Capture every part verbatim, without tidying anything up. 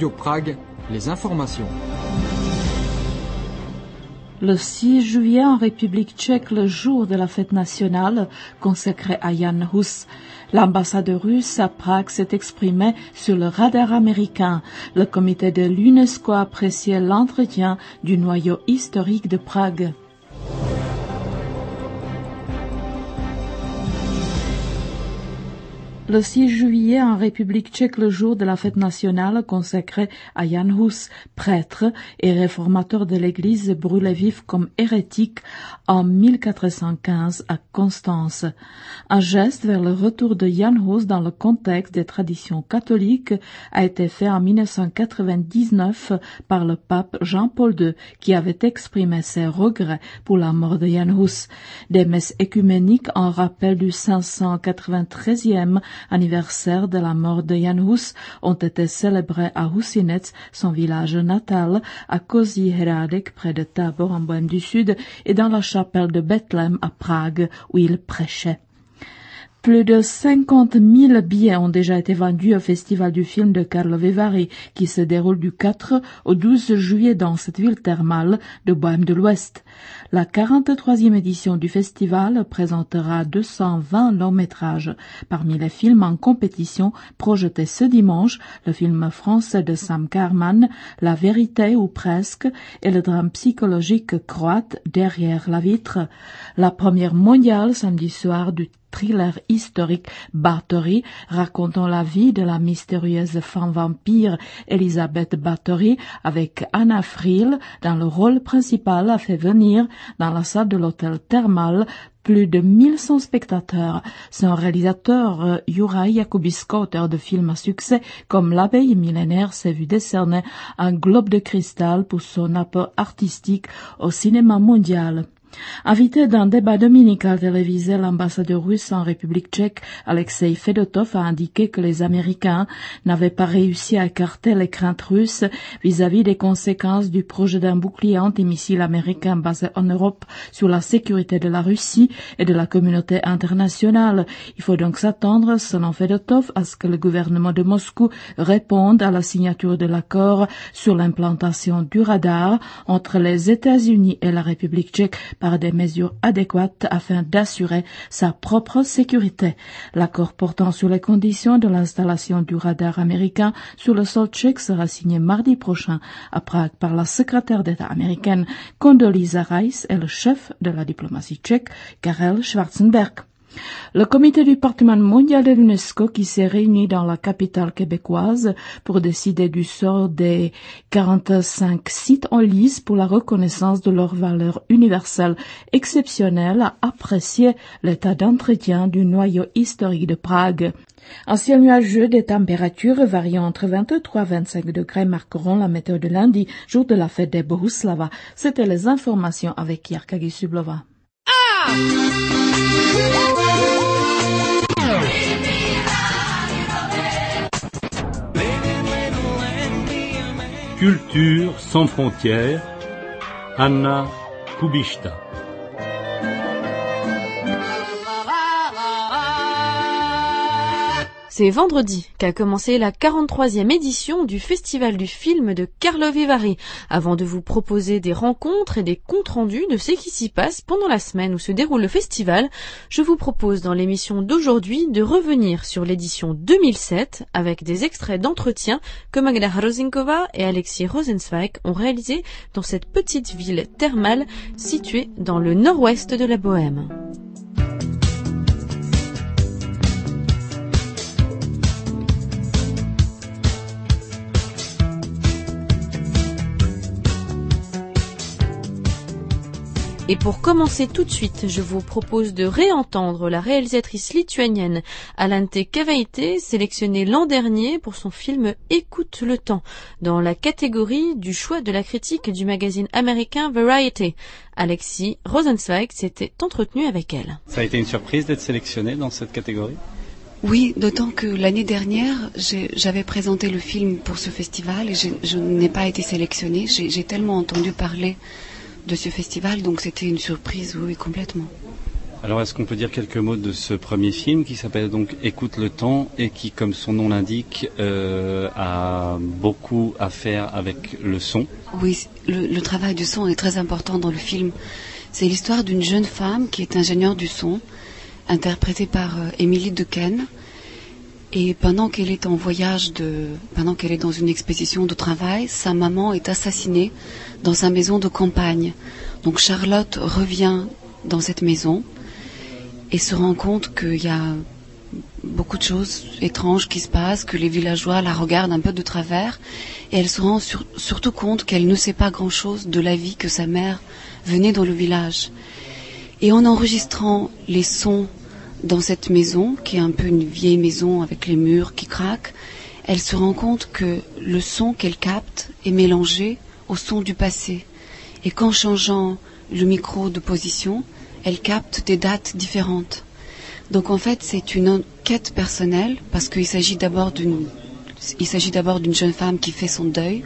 Radio Prague, les informations. Le six juillet, en République tchèque, le jour de la fête nationale consacrée à Jan Hus, l'ambassadeur russe à Prague s'est exprimé sur le radar américain. Le comité de l'UNESCO a apprécié l'entretien du noyau historique de Prague. Le six juillet, en République tchèque, le jour de la fête nationale consacrée à Jan Hus, prêtre et réformateur de l'Église brûlé vif comme hérétique en mille quatre cent quinze à Constance. Un geste vers le retour de Jan Hus dans le contexte des traditions catholiques a été fait en mille neuf cent quatre-vingt-dix-neuf par le pape Jean-Paul deux, qui avait exprimé ses regrets pour la mort de Jan Hus. Des messes écuméniques en rappel du cinq cent quatre-vingt-treizième anniversaire de la mort de Jan Hus ont été célébrés à Husinec, son village natal, à Kozí Hrádek, près de Tábor, en Bohême du Sud, et dans la chapelle de Bethléem à Prague, où il prêchait. Plus de cinquante mille billets ont déjà été vendus au Festival du film de Karlovy Vary, qui se déroule du quatre au douze juillet dans cette ville thermale de Bohême de l'Ouest. La quarante-troisième édition du festival présentera deux cent vingt longs métrages. Parmi les films en compétition projetés ce dimanche, le film français de Sam Karman, La vérité ou presque, et le drame psychologique croate Derrière la vitre. La première mondiale samedi soir du thriller historique Bathory, racontant la vie de la mystérieuse femme vampire Elisabeth Bathory, avec Anna Friel dans le rôle principal, a fait venir dans la salle de l'hôtel thermal plus de mille cent spectateurs. Son réalisateur, euh, Juraj Jakubisko, auteur de films à succès comme L'abeille millénaire, s'est vu décerner un globe de cristal pour son apport artistique au cinéma mondial. Invité d'un débat dominical télévisé, l'ambassadeur russe en République tchèque, Alexei Fedotov, a indiqué que les Américains n'avaient pas réussi à écarter les craintes russes vis-à-vis des conséquences du projet d'un bouclier antimissile américain basé en Europe sur la sécurité de la Russie et de la communauté internationale. Il faut donc s'attendre, selon Fedotov, à ce que le gouvernement de Moscou réponde à la signature de l'accord sur l'implantation du radar entre les États-Unis et la République tchèque par des mesures adéquates afin d'assurer sa propre sécurité. L'accord portant sur les conditions de l'installation du radar américain sur le sol tchèque sera signé mardi prochain à Prague par la secrétaire d'État américaine Condoleezza Rice et le chef de la diplomatie tchèque, Karel Schwarzenberg. Le comité du patrimoine mondial de l'UNESCO, qui s'est réuni dans la capitale québécoise pour décider du sort des quarante-cinq sites en lice pour la reconnaissance de leur valeur universelle exceptionnelle, a apprécié l'état d'entretien du noyau historique de Prague. Un ciel nuageux, des températures variant entre vingt-trois et vingt-cinq degrés marqueront la météo de lundi, jour de la fête des Bohuslava. C'était les informations avec Jarka Gisublova. Ah! Culture sans frontières, Anna Kubishta. C'est vendredi qu'a commencé la quarante-troisième édition du Festival du film de Karlovy Vary. Avant de vous proposer des rencontres et des comptes rendus de ce qui s'y passe pendant la semaine où se déroule le festival, je vous propose dans l'émission d'aujourd'hui de revenir sur l'édition deux mille sept avec des extraits d'entretiens que Magda Hrozinkova et Alexis Rosenzweig ont réalisés dans cette petite ville thermale située dans le nord-ouest de la Bohême. Et pour commencer tout de suite, je vous propose de réentendre la réalisatrice lituanienne Alante Kavaitė, sélectionnée l'an dernier pour son film Écoute le temps, dans la catégorie du choix de la critique du magazine américain Variety. Alexis Rosenzweig s'était entretenu avec elle. Ça a été une surprise d'être sélectionnée dans cette catégorie ? Oui, d'autant que l'année dernière, j'ai, j'avais présenté le film pour ce festival et j'ai, je n'ai pas été sélectionnée. J'ai, j'ai tellement entendu parler de ce festival, donc c'était une surprise, oui, complètement. Alors, est-ce qu'on peut dire quelques mots de ce premier film qui s'appelle donc Écoute le temps et qui, comme son nom l'indique, euh, a beaucoup à faire avec le son? Oui, le, le travail du son est très important dans le film. C'est l'histoire d'une jeune femme qui est ingénieure du son, interprétée par euh, Émilie Dequesne. Et pendant qu'elle est en voyage, de, pendant qu'elle est dans une expédition de travail, sa maman est assassinée dans sa maison de campagne. Donc Charlotte revient dans cette maison et se rend compte qu'il y a beaucoup de choses étranges qui se passent, que les villageois la regardent un peu de travers, et elle se rend sur, surtout compte qu'elle ne sait pas grand-chose de la vie que sa mère venait dans le village. Et en enregistrant les sons dans cette maison, qui est un peu une vieille maison avec les murs qui craquent, elle se rend compte que le son qu'elle capte est mélangé au son du passé. Et qu'en changeant le micro de position, elle capte des dates différentes. Donc en fait, c'est une enquête personnelle, parce qu'il s'agit d'abord d'une, il s'agit d'abord d'une jeune femme qui fait son deuil,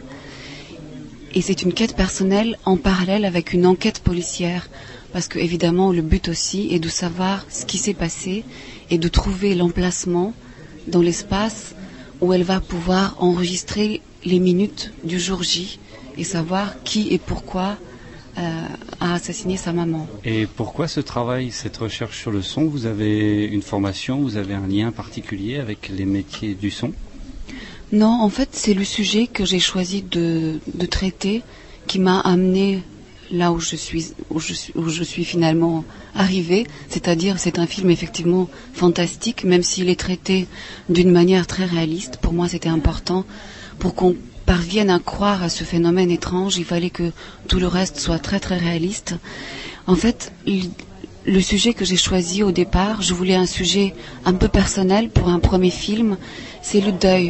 et c'est une quête personnelle en parallèle avec une enquête policière, parce que évidemment le but aussi est de savoir ce qui s'est passé et de trouver l'emplacement dans l'espace où elle va pouvoir enregistrer les minutes du jour J et savoir qui et pourquoi euh, a assassiné sa maman. Et pourquoi ce travail, cette recherche sur le son? Vous avez une formation, vous avez un lien particulier avec les métiers du son? Non, en fait, c'est le sujet que j'ai choisi de, de traiter qui m'a amené là où je suis, où je suis, où je suis finalement arrivée. C'est-à-dire, c'est un film effectivement fantastique, même s'il est traité d'une manière très réaliste. Pour moi, c'était important. Pour qu'on parvienne à croire à ce phénomène étrange, il fallait que tout le reste soit très très réaliste. En fait, le sujet que j'ai choisi au départ, je voulais un sujet un peu personnel pour un premier film, c'est le deuil.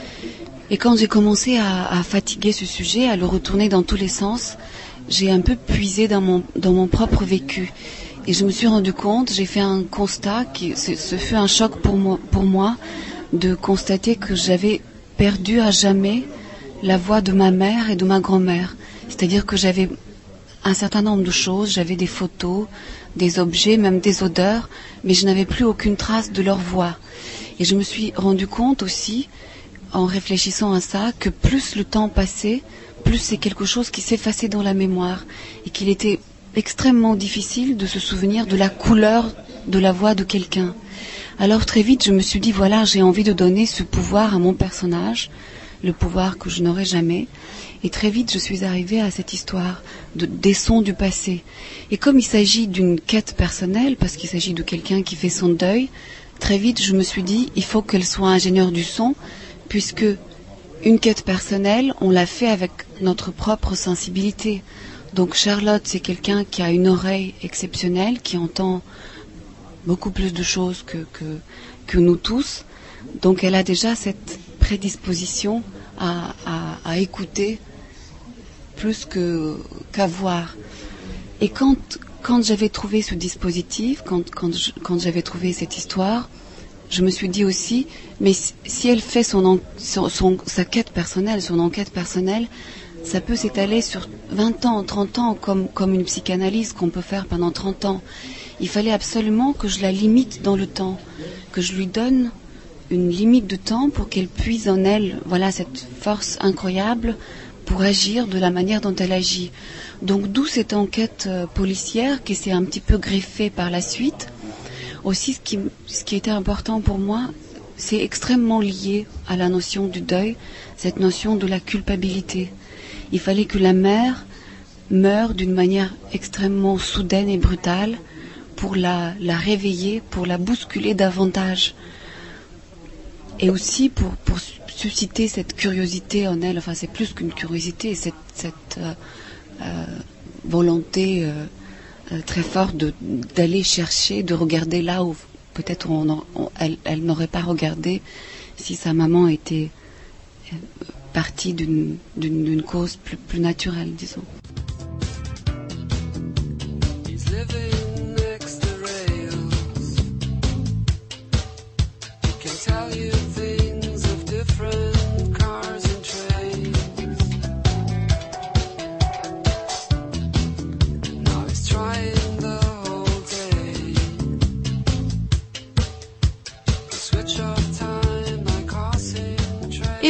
Et quand j'ai commencé à, à fatiguer ce sujet, à le retourner dans tous les sens, j'ai un peu puisé dans mon, dans mon propre vécu. Et je me suis rendu compte, j'ai fait un constat, qui, ce, ce fut un choc pour moi, pour moi, de constater que j'avais perdu à jamais la voix de ma mère et de ma grand-mère. C'est-à-dire que j'avais un certain nombre de choses, j'avais des photos, des objets, même des odeurs, mais je n'avais plus aucune trace de leur voix. Et je me suis rendu compte aussi, en réfléchissant à ça, que plus le temps passait, plus c'est quelque chose qui s'effaçait dans la mémoire et qu'il était extrêmement difficile de se souvenir de la couleur de la voix de quelqu'un. Alors très vite, je me suis dit, voilà, j'ai envie de donner ce pouvoir à mon personnage, le pouvoir que je n'aurai jamais. Et très vite, je suis arrivée à cette histoire de, des sons du passé. Et comme il s'agit d'une quête personnelle, parce qu'il s'agit de quelqu'un qui fait son deuil, très vite, je me suis dit, il faut qu'elle soit ingénieure du son, puisque une quête personnelle, on l'a fait avec notre propre sensibilité. Donc Charlotte, c'est quelqu'un qui a une oreille exceptionnelle, qui entend beaucoup plus de choses que, que, que nous tous. Donc elle a déjà cette prédisposition à, à, à écouter plus que, qu'à voir. Et quand, quand j'avais trouvé ce dispositif, quand, quand, je, quand j'avais trouvé cette histoire, je me suis dit aussi, mais si elle fait son, son, son, sa quête personnelle, son enquête personnelle, ça peut s'étaler sur vingt ans, trente ans, comme, comme une psychanalyse qu'on peut faire pendant trente ans. Il fallait absolument que je la limite dans le temps, que je lui donne une limite de temps pour qu'elle puise en elle, voilà, cette force incroyable pour agir de la manière dont elle agit. Donc d'où cette enquête euh, policière qui s'est un petit peu greffée par la suite. Aussi, ce qui, ce qui était important pour moi, c'est extrêmement lié à la notion du deuil, cette notion de la culpabilité. Il fallait que la mère meure d'une manière extrêmement soudaine et brutale pour la, la réveiller, pour la bousculer davantage. Et aussi pour, pour susciter cette curiosité en elle, enfin c'est plus qu'une curiosité, cette, cette euh, euh, volonté euh, euh, très forte de, d'aller chercher, de regarder là où peut-être on, on, elle, elle n'aurait pas regardé si sa maman était euh, partie d'une, d'une, d'une cause plus, plus naturelle, disons. Trying the whole day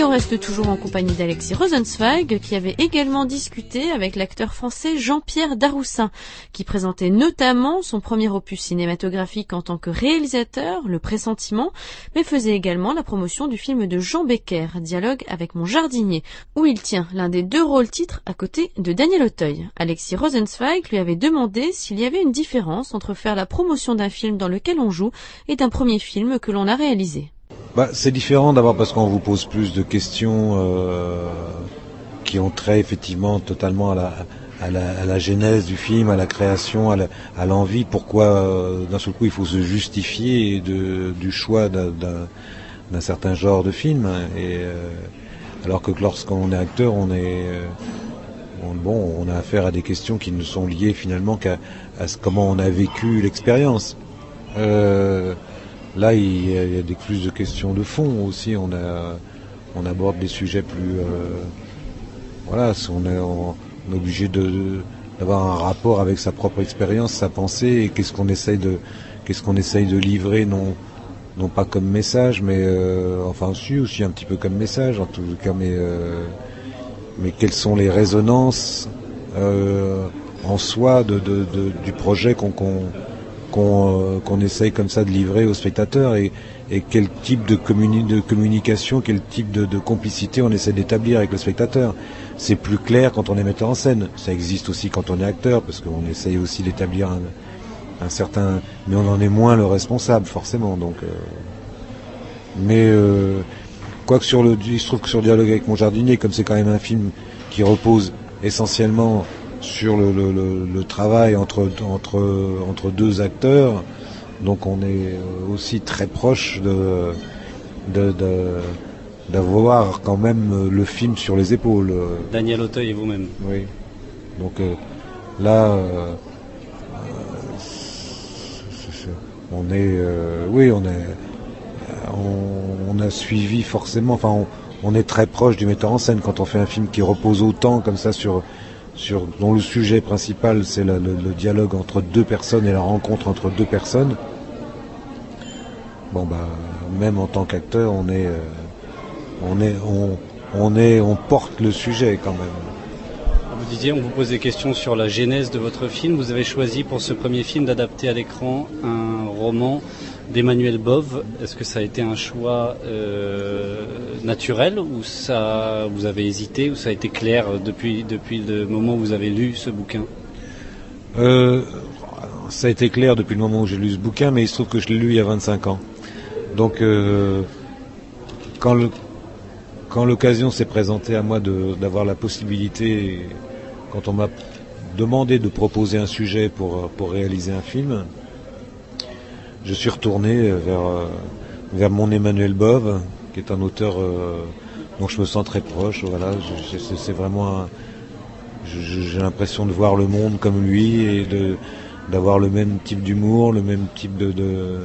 Et on reste toujours en compagnie d'Alexis Rosenzweig, qui avait également discuté avec l'acteur français Jean-Pierre Daroussin, qui présentait notamment son premier opus cinématographique en tant que réalisateur, Le Pressentiment, mais faisait également la promotion du film de Jean Becker, Dialogue avec mon jardinier, où il tient l'un des deux rôles titres à côté de Daniel Auteuil. Alexis Rosenzweig lui avait demandé s'il y avait une différence entre faire la promotion d'un film dans lequel on joue et d'un premier film que l'on a réalisé. Bah, c'est différent d'abord parce qu'on vous pose plus de questions euh, qui ont trait effectivement totalement à la, à, la, à la genèse du film, à la création, à, la, à l'envie. Pourquoi euh, d'un seul coup il faut se justifier de, du choix d'un, d'un, d'un certain genre de film. Et, euh, alors que lorsqu'on est acteur, on est euh, on, bon, on a affaire à des questions qui ne sont liées finalement qu'à à ce, comment on a vécu l'expérience. Euh, Là, il y a, il y a des, plus de questions de fond aussi. On, a, on aborde des sujets plus... Euh, voilà, on est, on, on est obligé de, de, d'avoir un rapport avec sa propre expérience, sa pensée, et qu'est-ce qu'on essaye de, qu'est-ce qu'on essaye de livrer, non, non pas comme message, mais... Euh, enfin, aussi, aussi un petit peu comme message, en tout cas, mais... Euh, mais quelles sont les résonances euh, en soi de, de, de, du projet qu'on... qu'on Qu'on, euh, qu'on essaye comme ça de livrer aux spectateurs et, et quel type de, communi- de communication, quel type de, de complicité on essaie d'établir avec le spectateur. C'est plus clair quand on est metteur en scène. Ça existe aussi quand on est acteur, parce qu'on essaye aussi d'établir un, un certain... Mais on en est moins le responsable, forcément. Donc, euh... Mais, euh... quoique sur le... il se trouve que sur Dialogue avec mon jardinier, comme c'est quand même un film qui repose essentiellement sur le, le, le, le travail entre, entre, entre deux acteurs, donc on est aussi très proche de, de, de, d'avoir quand même le film sur les épaules. Daniel Auteuil et vous-même. Oui. Donc euh, là, euh, c'est, c'est, on est, euh, oui, on est, on, on a suivi forcément, enfin, on, on est très proche du metteur en scène quand on fait un film qui repose autant comme ça sur Sur, dont le sujet principal c'est la, le, le dialogue entre deux personnes et la rencontre entre deux personnes. Bon bah même en tant qu'acteur on est euh, on est on, on est on porte le sujet quand même. Vous disiez, on vous pose des questions sur la genèse de votre film. Vous avez choisi pour ce premier film d'adapter à l'écran un roman d'Emmanuel Bove. Est-ce que ça a été un choix euh, naturel ou ça, vous avez hésité ou ça a été clair depuis, depuis le moment où vous avez lu ce bouquin ? euh, Ça a été clair depuis le moment où j'ai lu ce bouquin, mais il se trouve que je l'ai lu il y a vingt-cinq ans. Donc euh, quand, le, quand l'occasion s'est présentée à moi de, d'avoir la possibilité, quand on m'a demandé de proposer un sujet pour, pour réaliser un film, je suis retourné vers, vers mon Emmanuel Bove, qui est un auteur euh, dont je me sens très proche. Voilà, je, c'est, c'est vraiment un, je, j'ai l'impression de voir le monde comme lui et de, d'avoir le même type d'humour, le même type de, de euh,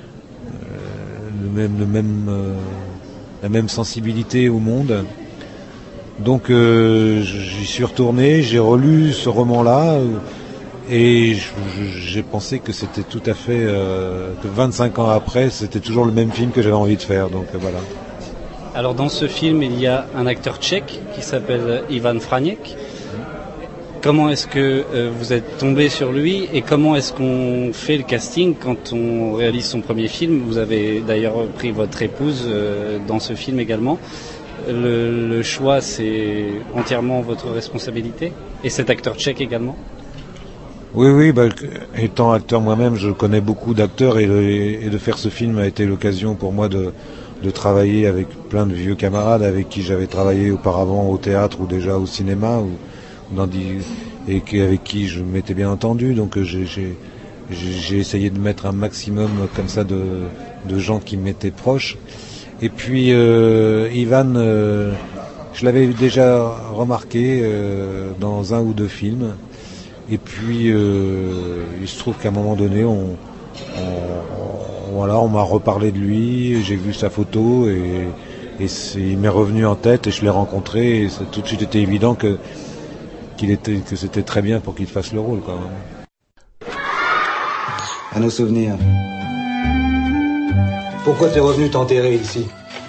le même, le même, euh, la même sensibilité au monde. Donc euh, j'y suis retourné, j'ai relu ce roman-là. Euh, Et j'ai pensé que c'était tout à fait, euh, que vingt-cinq ans après, c'était toujours le même film que j'avais envie de faire. Donc euh, voilà. Alors dans ce film, il y a un acteur tchèque qui s'appelle Ivan Franěk. Comment est-ce que euh, vous êtes tombé sur lui et comment est-ce qu'on fait le casting quand on réalise son premier film ? Vous avez d'ailleurs pris votre épouse euh, dans ce film également. Le, le choix, c'est entièrement votre responsabilité ? Et cet acteur tchèque également ? Oui, oui, bah, étant acteur moi-même, je connais beaucoup d'acteurs et, et de faire ce film a été l'occasion pour moi de, de travailler avec plein de vieux camarades avec qui j'avais travaillé auparavant au théâtre ou déjà au cinéma ou dans des, et qui, avec qui je m'étais bien entendu. Donc j'ai, j'ai, j'ai essayé de mettre un maximum comme ça de, de gens qui m'étaient proches. Et puis euh, Ivan, euh, je l'avais déjà remarqué euh, dans un ou deux films. Et puis, euh, il se trouve qu'à un moment donné, on, on, voilà, on m'a reparlé de lui, j'ai vu sa photo et, et c'est, il m'est revenu en tête et je l'ai rencontré et ça a tout de suite été évident que, qu'il était, que c'était très bien pour qu'il fasse le rôle, quand même. À nos souvenirs. Pourquoi t'es revenu t'enterrer ici ?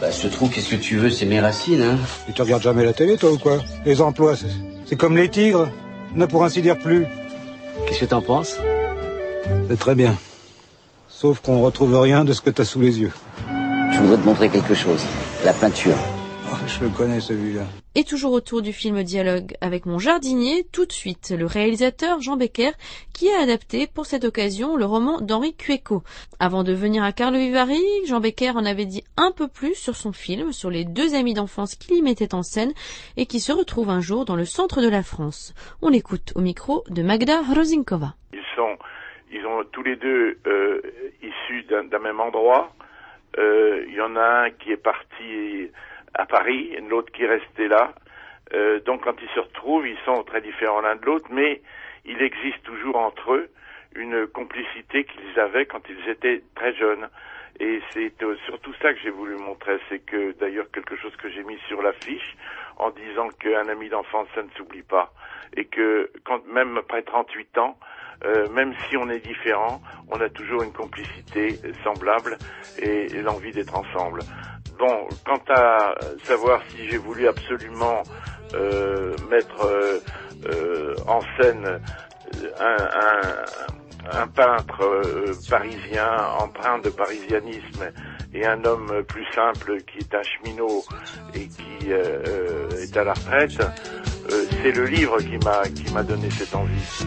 Bah, je trouve, qu'est-ce que tu veux, c'est mes racines, hein. Et tu regardes jamais la télé, toi, ou quoi? Les emplois, c'est, c'est comme les tigres, ne pour ainsi dire plus. Qu'est-ce que t'en penses? C'est très bien. Sauf qu'on retrouve rien de ce que t'as sous les yeux. Je voudrais te montrer quelque chose. La peinture. Oh, je le connais, celui-là. Et toujours autour du film Dialogue avec mon jardinier, tout de suite, le réalisateur Jean Becker, qui a adapté pour cette occasion le roman d'Henri Cueco. Avant de venir à Carlo Vivari, Jean Becker en avait dit un peu plus sur son film, sur les deux amis d'enfance qu'il y mettait en scène et qui se retrouvent un jour dans le centre de la France. On l'écoute au micro de Magda Hrozinkova. Ils sont, ils ont tous les deux euh, issus d'un, d'un même endroit. Euh, il y en a un qui est parti à Paris, et l'autre qui est resté là. Euh, donc quand ils se retrouvent, ils sont très différents l'un de l'autre, mais il existe toujours entre eux une complicité qu'ils avaient quand ils étaient très jeunes. Et c'est euh, surtout ça que j'ai voulu montrer. C'est que d'ailleurs quelque chose que j'ai mis sur l'affiche en disant qu'un ami d'enfance, ça ne s'oublie pas. Et que quand même après trente-huit ans, euh, même si on est différent, on a toujours une complicité semblable et, et l'envie d'être ensemble. Bon, quant à savoir si j'ai voulu absolument euh, mettre euh, euh, en scène un, un, un peintre euh, parisien empreint de parisianisme et un homme plus simple qui est un cheminot et qui euh, est à la retraite, euh, c'est le livre qui m'a qui m'a donné cette envie.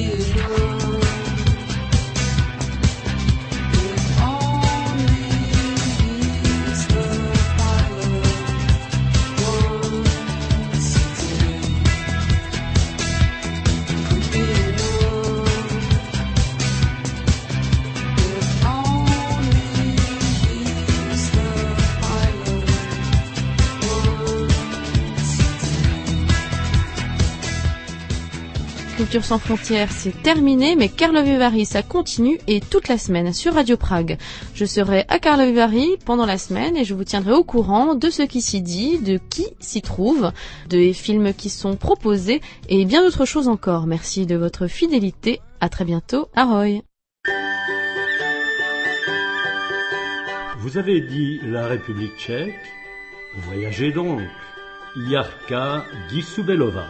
Culture sans frontières, c'est terminé, mais Carlo Vivari, ça continue et toute la semaine sur Radio Prague. Je serai à Carlo Vivari pendant la semaine et je vous tiendrai au courant de ce qui s'y dit, de qui s'y trouve, des films qui sont proposés et bien d'autres choses encore. Merci de votre fidélité. À très bientôt. Ahoj. Vous avez dit la République tchèque? Voyagez donc. Jarka Gisubelova.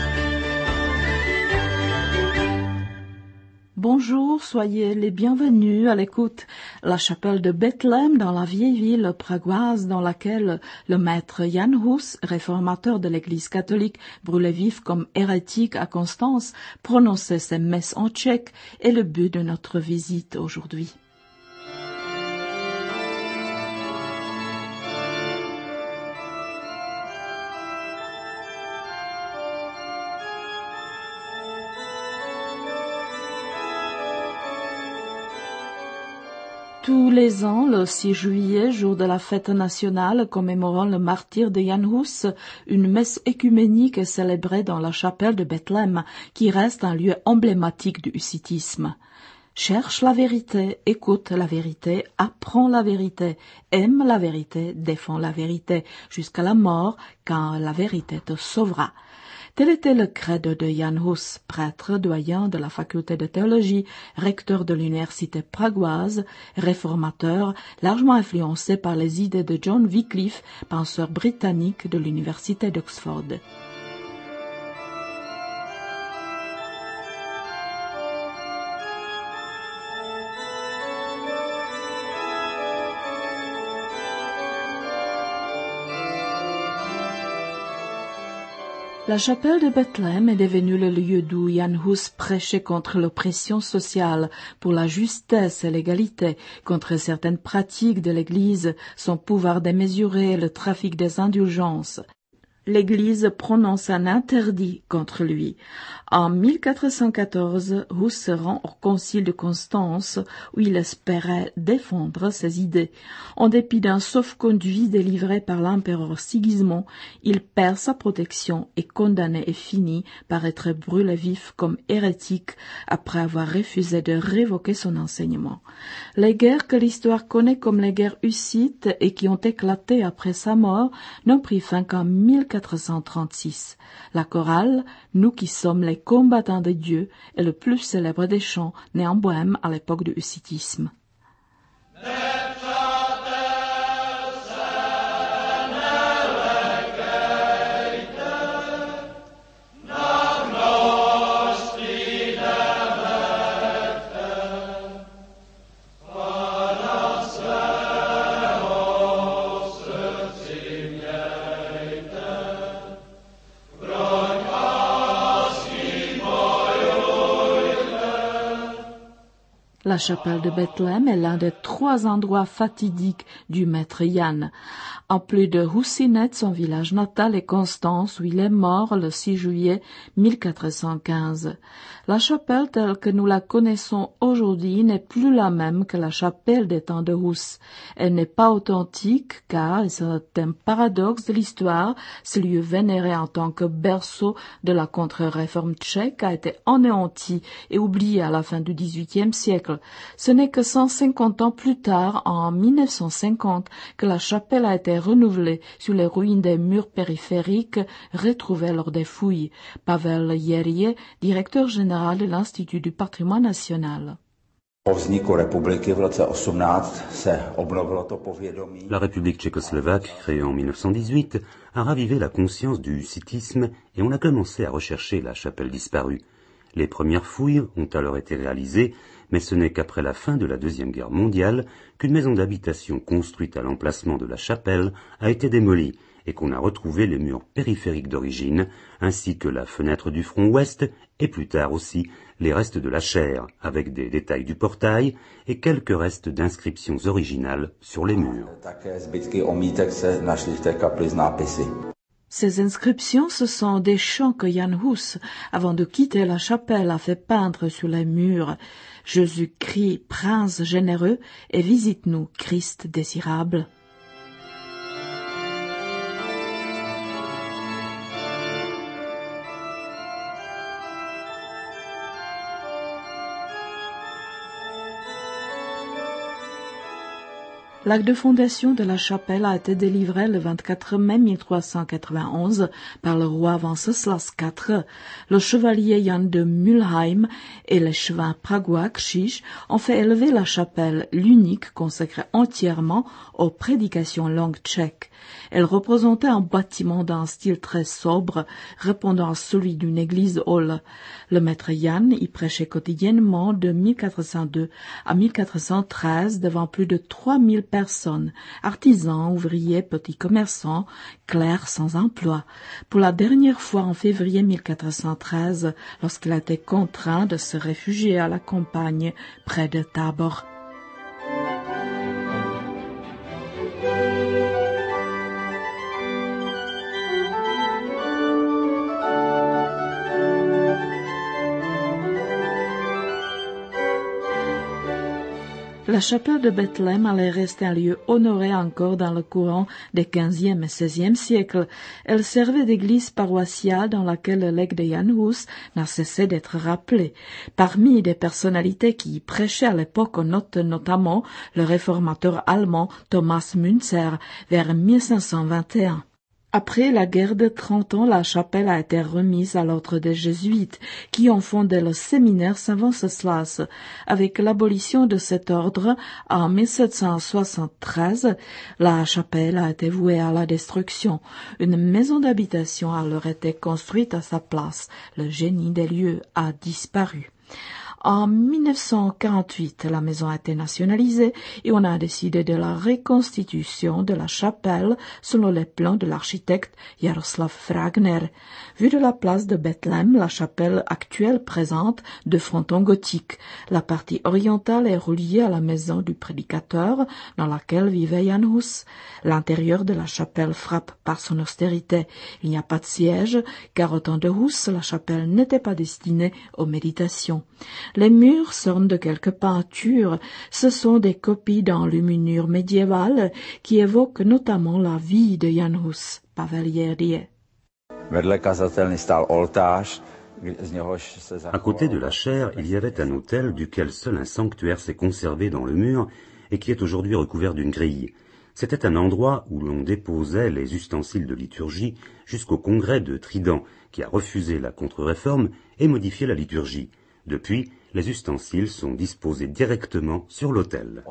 Bonjour, soyez les bienvenus à l'écoute. La chapelle de Bethléem dans la vieille ville pragoise dans laquelle le maître Jan Hus, réformateur de l'église catholique, brûlé vif comme hérétique à Constance, prononçait ses messes en tchèque est le but de notre visite aujourd'hui. Tous les ans, le six juillet, jour de la fête nationale commémorant le martyre de Jan Hus, une messe œcuménique est célébrée dans la chapelle de Bethléem, qui reste un lieu emblématique du hussitisme. Cherche la vérité, écoute la vérité, apprends la vérité, aime la vérité, défends la vérité, jusqu'à la mort, quand la vérité te sauvera. Tel était le credo de Jan Hus, prêtre doyen de la faculté de théologie, recteur de l'université pragoise, réformateur, largement influencé par les idées de John Wycliffe, penseur britannique de l'université d'Oxford. La chapelle de Bethléem est devenue le lieu d'où Jan Hus prêchait contre l'oppression sociale, pour la justesse et l'égalité, contre certaines pratiques de l'Église, son pouvoir démesuré et le trafic des indulgences. L'Église prononce un interdit contre lui. En mille quatre cent quatorze, Hus se rend au concile de Constance, où il espérait défendre ses idées. En dépit d'un sauf-conduit délivré par l'empereur Sigismond, il perd sa protection et condamné et fini par être brûlé vif comme hérétique après avoir refusé de révoquer son enseignement. Les guerres que l'histoire connaît comme les guerres hussites et qui ont éclaté après sa mort n'ont pris fin qu'en mille quatre cent trente-six. La chorale « Nous qui sommes les combattants de Dieu » est le plus célèbre des chants nés en Bohême à l'époque du hussitisme. Nepřátel se La chapelle de Bethléem est l'un des trois endroits fatidiques du maître Jan. En plus de Houssinet, son village natal, et Constance, où il est mort le six juillet mille quatre cent quinze. La chapelle telle que nous la connaissons aujourd'hui n'est plus la même que la chapelle des temps de Hus. Elle n'est pas authentique car, et c'est un paradoxe de l'histoire, ce lieu vénéré en tant que berceau de la contre-réforme tchèque a été anéanti et oublié à la fin du dix-huitième siècle. Ce n'est que cent cinquante ans plus tard, en mille neuf cent cinquante, que la chapelle a été renouvelée sur les ruines des murs périphériques retrouvés lors des fouilles. Pavel Jerie, directeur général de l'Institut du patrimoine national. La République tchécoslovaque, créée en mille neuf cent dix-huit, a ravivé la conscience du sithisme et on a commencé à rechercher la chapelle disparue. Les premières fouilles ont alors été réalisées, mais ce n'est qu'après la fin de la Deuxième Guerre mondiale qu'une maison d'habitation construite à l'emplacement de la chapelle a été démolie et qu'on a retrouvé les murs périphériques d'origine, ainsi que la fenêtre du front ouest, et plus tard aussi les restes de la chaire, avec des détails du portail et quelques restes d'inscriptions originales sur les murs. Ces inscriptions, ce sont des chants que Jan Hus, avant de quitter la chapelle, a fait peindre sur les murs. Jésus-Christ, prince généreux, et visite-nous, Christ désirable. L'acte de fondation de la chapelle a été délivré le vingt-quatre mai mille trois cent quatre-vingt-onze par le roi Venceslas quatre. Le chevalier Jan de Mülheim et l'échevin pragois Krzyż ont fait élever la chapelle, l'unique consacrée entièrement aux prédications langue tchèque. Elle représentait un bâtiment d'un style très sobre, répondant à celui d'une église hall. Le maître Jan y prêchait quotidiennement de mille quatre cent deux à mille quatre cent treize devant plus de trois mille personnes, artisans, ouvriers, petits commerçants, clercs sans emploi. Pour la dernière fois en février mille quatre cent treize, lorsqu'il a été contraint de se réfugier à la campagne près de Tábor. La chapelle de Bethléem allait rester un lieu honoré encore dans le courant des quinzième et seizième siècles. Elle servait d'église paroissiale dans laquelle le legs de Jan Hus n'a cessé d'être rappelé. Parmi des personnalités qui y prêchaient à l'époque, on note notamment le réformateur allemand Thomas Münzer vers mille cinq cent vingt et un. Après la guerre de Trente Ans, la chapelle a été remise à l'ordre des jésuites, qui ont fondé le séminaire Saint-Venceslas. Avec l'abolition de cet ordre, en mille sept cent soixante-treize, la chapelle a été vouée à la destruction. Une maison d'habitation a alors été construite à sa place. Le génie des lieux a disparu. En mille neuf cent quarante-huit, la maison a été nationalisée et on a décidé de la reconstitution de la chapelle selon les plans de l'architecte Jaroslav Fragner. Vu de la place de Bethléem, la chapelle actuelle présente deux frontons gothiques. La partie orientale est reliée à la maison du prédicateur dans laquelle vivait Jan Hus. L'intérieur de la chapelle frappe par son austérité. Il n'y a pas de siège, car au temps de Hus, la chapelle n'était pas destinée aux méditations. Les murs sortent de quelques peintures. Ce sont des copies d'enluminures médiévales qui évoquent notamment la vie de Jan Hus, Pavel Jerie. À côté de la chaire, il y avait un autel duquel seul un sanctuaire s'est conservé dans le mur et qui est aujourd'hui recouvert d'une grille. C'était un endroit où l'on déposait les ustensiles de liturgie jusqu'au congrès de Trident, qui a refusé la contre-réforme et modifié la liturgie. Depuis, les ustensiles sont disposés directement sur l'autel.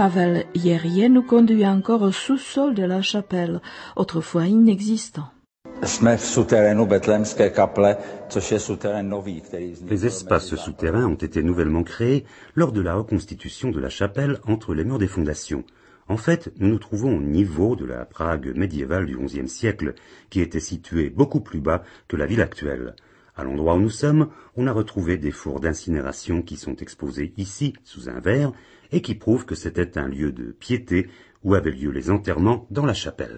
Pavel Jerie nous conduit encore au sous-sol de la chapelle, autrefois inexistant. Les espaces souterrains ont été nouvellement créés lors de la reconstitution de la chapelle entre les murs des fondations. En fait, nous nous trouvons au niveau de la Prague médiévale du onzième siècle, qui était située beaucoup plus bas que la ville actuelle. À l'endroit où nous sommes, on a retrouvé des fours d'incinération qui sont exposés ici, sous un verre, et qui prouvent que c'était un lieu de piété où avaient lieu les enterrements dans la chapelle.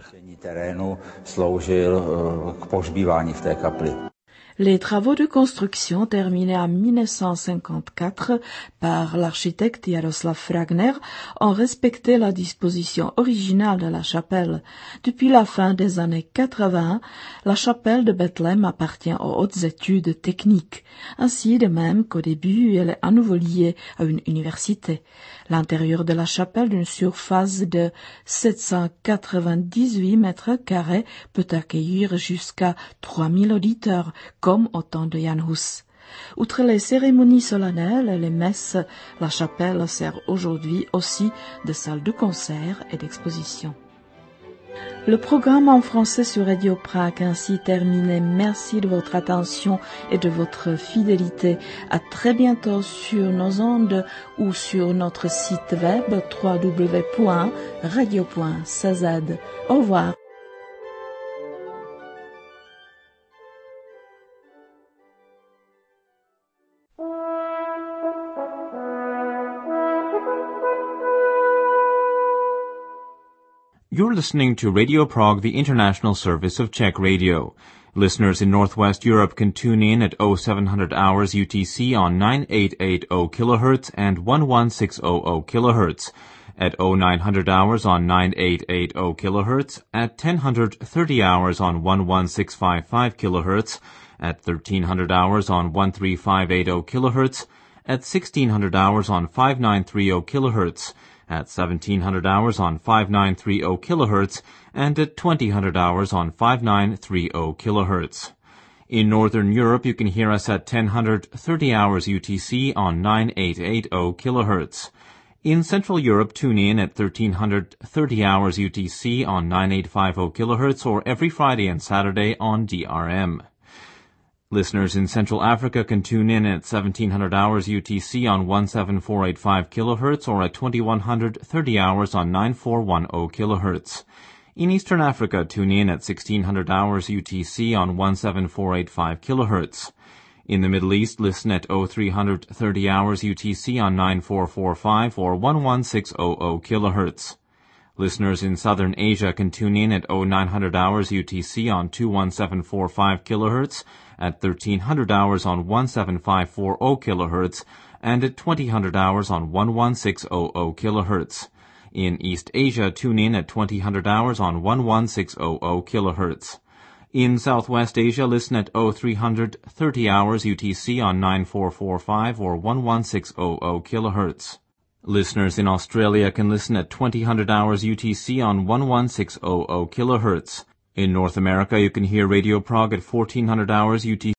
Les travaux de construction terminés en mille neuf cent cinquante-quatre par l'architecte Jaroslav Fragner ont respecté la disposition originale de la chapelle. Depuis la fin des années quatre-vingts, la chapelle de Bethléem appartient aux hautes études techniques, ainsi de même qu'au début elle est à nouveau liée à une université. L'intérieur de la chapelle, d'une surface de sept cent quatre-vingt-dix-huit mètres carrés, peut accueillir jusqu'à trois mille auditeurs, comme au temps de Jan Hus. Outre les cérémonies solennelles et les messes, la chapelle sert aujourd'hui aussi de salle de concert et d'exposition. Le programme en français sur Radio Prague ainsi terminé. Merci de votre attention et de votre fidélité. À très bientôt sur nos ondes ou sur notre site web w w w point radio point c z. Au revoir. You're listening to Radio Prague, the international service of Czech Radio. Listeners in Northwest Europe can tune in at oh seven hundred hours U T C on nine eight eight zero kilohertz and eleven six hundred kilohertz, at oh nine hundred hours on nine eight eight zero kilohertz, at ten thirty hours on eleven six five five kilohertz, at thirteen hundred hours on thirteen five eight zero kilohertz, at sixteen hundred hours on fifty-nine thirty kilohertz, at seventeen hundred hours on fifty-nine thirty kilohertz, and at twenty hundred hours on fifty-nine thirty kilohertz. In Northern Europe, you can hear us at ten thirty hours U T C on nine eight eight zero kilohertz. In Central Europe, tune in at thirteen thirty hours U T C on nine eight five zero kilohertz or every Friday and Saturday on D R M. Listeners in Central Africa can tune in at seventeen hundred hours U T C on seventeen four eight five kilohertz or at twenty-one thirty hours on nine four one zero kilohertz. In Eastern Africa, tune in at sixteen hundred hours U T C on seventeen four eight five kilohertz. In the Middle East, listen at three thirty hours U T C on nine four four five or eleven six hundred kilohertz. Listeners in Southern Asia can tune in at nine hundred hours U T C on two one seven four five kilohertz, at thirteen hundred hours on seventeen five four zero kilohertz, and at twenty hundred hours on eleven six hundred kilohertz. In East Asia, tune in at twenty hundred hours on eleven six hundred kilohertz. In Southwest Asia, listen at three thirty hours U T C on nine four four five or eleven six hundred kilohertz. Listeners in Australia can listen at twenty hundred hours U T C on eleven six hundred kilohertz. In North America, you can hear Radio Prague at fourteen hundred hours U T C